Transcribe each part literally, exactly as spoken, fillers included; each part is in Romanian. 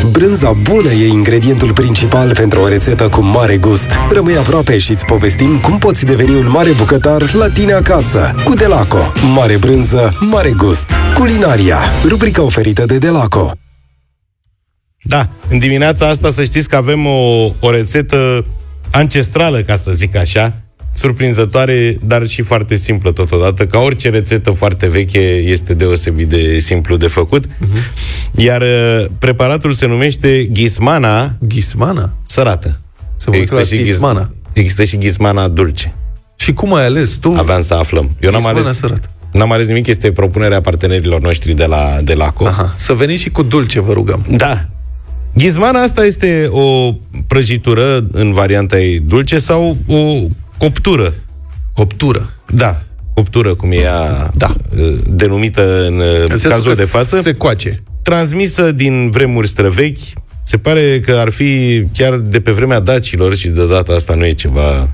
Brânza bună e ingredientul principal pentru o rețetă cu mare gust. Rămâi aproape și îți povestim cum poți deveni un mare bucătar la tine acasă. Cu Delaco. Mare brânză, mare gust. Culinaria. Rubrica oferită de Delaco. Da, în dimineața asta să știți că avem o, o rețetă ancestrală, ca să zic așa, surprinzătoare, dar și foarte simplă totodată. Ca orice rețetă foarte veche, este deosebit de simplu de făcut. Uh-huh. Iar preparatul se numește ghismana. Ghismana? Sărată. Se există și ghismana. Există și ghismana dulce. Și cum ai ales tu? Aveam să aflăm. Eu n-am ales, sărată. N-am ales nimic, este propunerea partenerilor noștri de la Delaco. Aha. Să veniți și cu dulce, vă rugăm. Da. Ghizmana asta este o prăjitură în varianta ei dulce sau o coptură. Coptură. Da, coptură, cum e ea da. denumită în, în cazul de față. Se coace. Transmisă din vremuri străvechi. Se pare că ar fi chiar de pe vremea dacilor și de data asta nu e ceva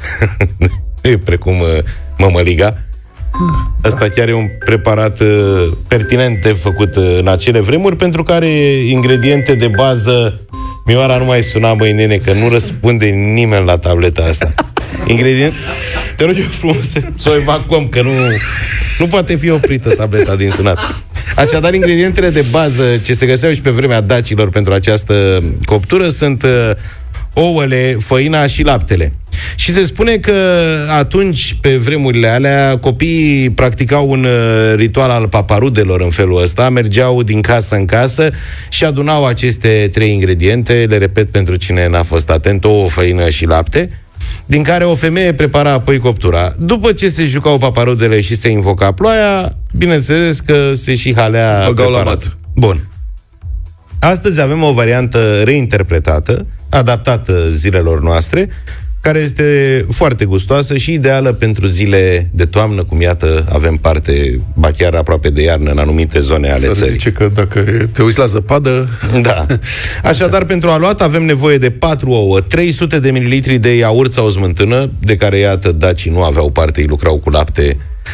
e precum mămăliga. Asta chiar e un preparat uh, pertinent de făcut uh, în acele vremuri, pentru că are ingrediente de bază. Mioara nu mai suna, băi nene, că nu răspunde nimeni la tableta asta. Ingredient... Te rog eu frumos să o evacuăm, că nu, nu poate fi oprită tableta din sunat. Așadar, ingredientele de bază ce se găseau și pe vremea dacilor pentru această coptură sunt uh, ouăle, făina și laptele. Și se spune că atunci, pe vremurile alea, copiii practicau un ritual al paparudelor în felul ăsta, mergeau din casă în casă și adunau aceste trei ingrediente, le repet pentru cine n-a fost atent, ouă, făină și lapte, din care o femeie prepara apoi coptura. După ce se jucau paparudele și se invoca ploaia, bineînțeles că se și halea băgau la mață. Bun. Astăzi avem o variantă reinterpretată, adaptată zilelor noastre, care este foarte gustoasă și ideală pentru zile de toamnă, cum iată avem parte, ba chiar aproape de iarnă în anumite zone ale S-ar țării. zice că dacă te uiți la zăpadă... Da. Așadar, pentru aluat avem nevoie de patru ouă, trei sute de mililitri de iaurt sau smântână, de care, iată, dacii nu aveau parte, ei lucrau cu lapte,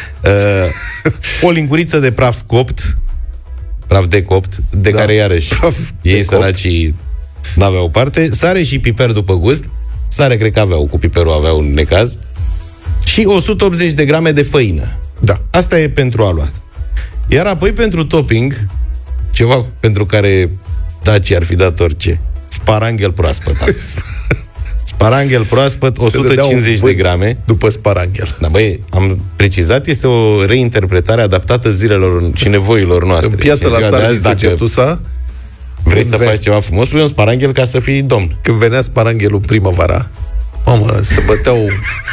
uh, o linguriță de praf copt, praf de copt, de da. care, iarăși, praf ei săracii n-aveau parte, sare și piper după gust. Sare cred că aveau, cu piperul aveau un necaz. Și o sută optzeci de grame de făină. Da. Asta e pentru aluat. Iar apoi pentru topping, ceva pentru care dacii ar fi dat orice. Sparanghel proaspăt. Sparanghel proaspăt, o sută cincizeci de grame. După sparanghel. Da, băi, am precizat, este o reinterpretare adaptată zilelor și nevoilor noastre. În piața la Sarniță Cetusa, vrei să faci ceva frumos, pui un sparanghel ca să fii domn. Când venea sparanghelul primăvara, mamă, se băteau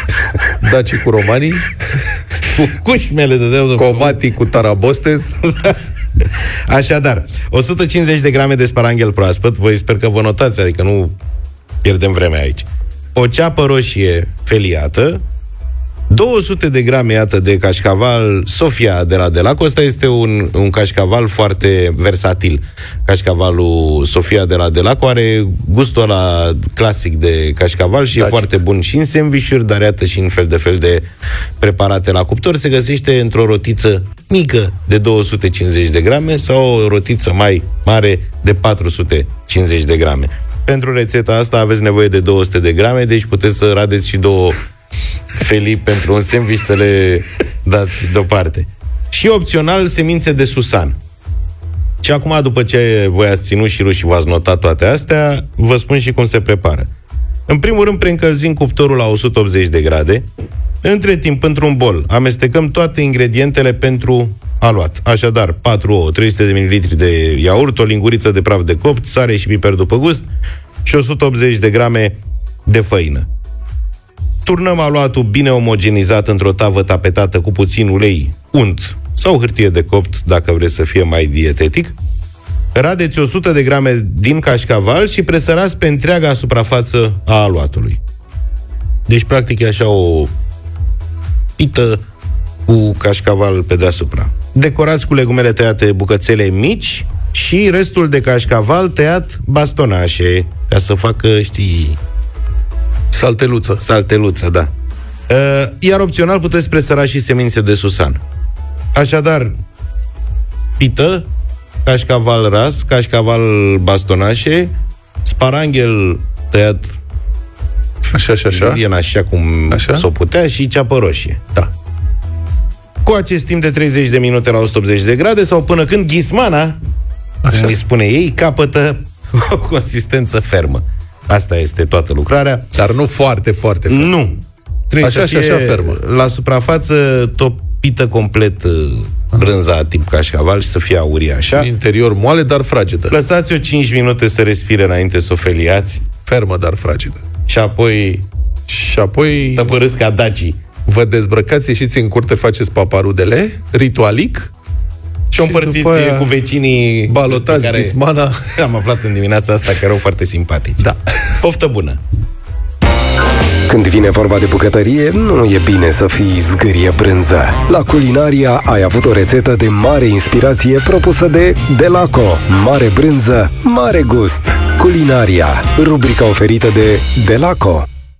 dacii cu romanii, cu cușmele de deau, comatii cu tarabostes. Așadar, o sută cincizeci de grame de sparanghel proaspăt, voi sper că vă notați, adică nu pierdem vremea aici. O ceapă roșie feliată, două sute de grame, iată, de cașcaval Sofia de la Delaco. Ăsta este un, un cașcaval foarte versatil. Cașcavalul Sofia de la Delaco are gustul ăla clasic de cașcaval și Daci. E foarte bun și în sandwich-uri, dar iată și în fel de fel de preparate la cuptor. Se găsește într-o rotiță mică de două sute cincizeci de grame sau o rotiță mai mare de patru sute cincizeci de grame. Pentru rețeta asta aveți nevoie de două sute de grame, deci puteți să radeți și două felii pentru un sandwich, să le dați deoparte. Și opțional, semințe de susan. Și acum, după ce voi ați ținut și rușii, v-ați notat toate astea, vă spun și cum se prepară. În primul rând, preîncălzim cuptorul la o sută optzeci de grade. Între timp, într-un bol, amestecăm toate ingredientele pentru aluat. Așadar, patru ouă, trei sute de mililitri de iaurt, o linguriță de praf de copt, sare și piper după gust și o sută optzeci de grame de făină. Turnăm aluatul bine omogenizat într-o tavă tapetată cu puțin ulei, unt sau hârtie de copt, dacă vreți să fie mai dietetic. Radeți o sută de grame din cașcaval și presărați pe întreaga suprafață a aluatului. Deci, practic, e așa o pită cu cașcaval pe deasupra. Decorați cu legumele tăiate bucățele mici și restul de cașcaval tăiat bastonașe, ca să facă, știi... Salteluță. Salteluță, da. Uh, iar opțional puteți presăra și semințe de susan. Așadar, pită, cașcaval ras, cașcaval bastonașe, sparanghel tăiat Așa și așa. julian, așa cum Așa? s-o putea, și ceapă roșie. Da. Cu acest timp de treizeci de minute la o sută optzeci de grade sau până când ghismana, Așa. cum îi spune ei, capătă o consistență fermă. Asta este toată lucrarea. Dar nu foarte, foarte fermă. Nu. Trebuie Așa să și fie așa fermă. la suprafață topită complet uh, brânza tip cașcaval și să fie aurie așa. În interior moale, dar fragedă. Lăsați-o cinci minute să respire înainte să o feliați Fermă, dar fragedă. și apoi Și apoi tăpărâți ca dacii. vă dezbrăcați, ieșiți în curte, faceți paparudele, ritualic, Și o împărțiți după aia cu vecinii balotați care ghismana. am aflat în dimineața asta că erau foarte simpatici. Da. Poftă bună! Când vine vorba de bucătărie, nu e bine să fii zgârie brânză. La Culinaria ai avut o rețetă de mare inspirație propusă de Delaco. Mare brânză, mare gust. Culinaria, rubrica oferită de Delaco.